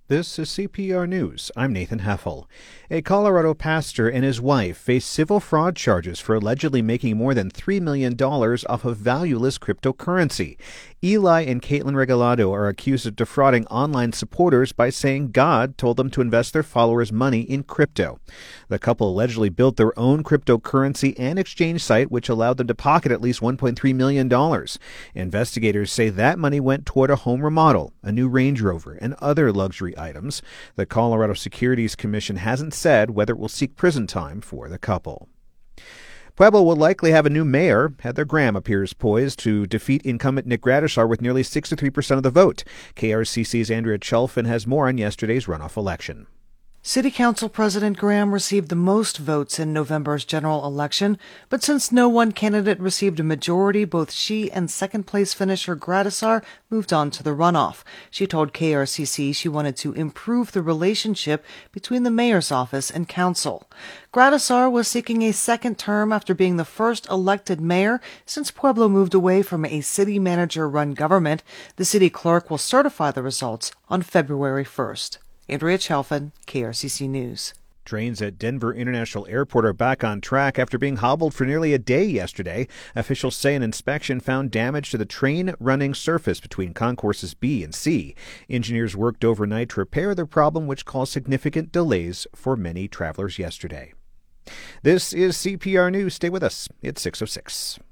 This is CPR News. I'm Nathan Heffel. A Colorado pastor and his wife face civil fraud charges for allegedly making more than $3 million off of valueless cryptocurrency. Eli and Caitlin Regalado are accused of defrauding online supporters by saying God told them to invest their followers' money in crypto. The couple allegedly built their own cryptocurrency and exchange site, which allowed them to pocket at least $1.3 million. Investigators say that money went toward a home remodel, a new Range Rover, and other luxury items. The Colorado Securities Commission hasn't said whether it will seek prison time for the couple. Pueblo will likely have a new mayor. Heather Graham appears poised to defeat incumbent Nick Gradisar with nearly 63% of the vote. KRCC's Andrea Chalfin has more on yesterday's runoff election. City Council President Graham received the most votes in November's general election, but since no one candidate received a majority, both she and second-place finisher Gradisar moved on to the runoff. She told KRCC she wanted to improve the relationship between the mayor's office and council. Gradisar was seeking a second term after being the first elected mayor since Pueblo moved away from a city manager-run government. The city clerk will certify the results on February 1st. Andrea Chalfin, KRCC News. Trains at Denver International Airport are back on track after being hobbled for nearly a day yesterday. Officials say an inspection found damage to the train running surface between concourses B and C. Engineers worked overnight to repair the problem, which caused significant delays for many travelers yesterday. This is CPR News. Stay with us. It's 6:06.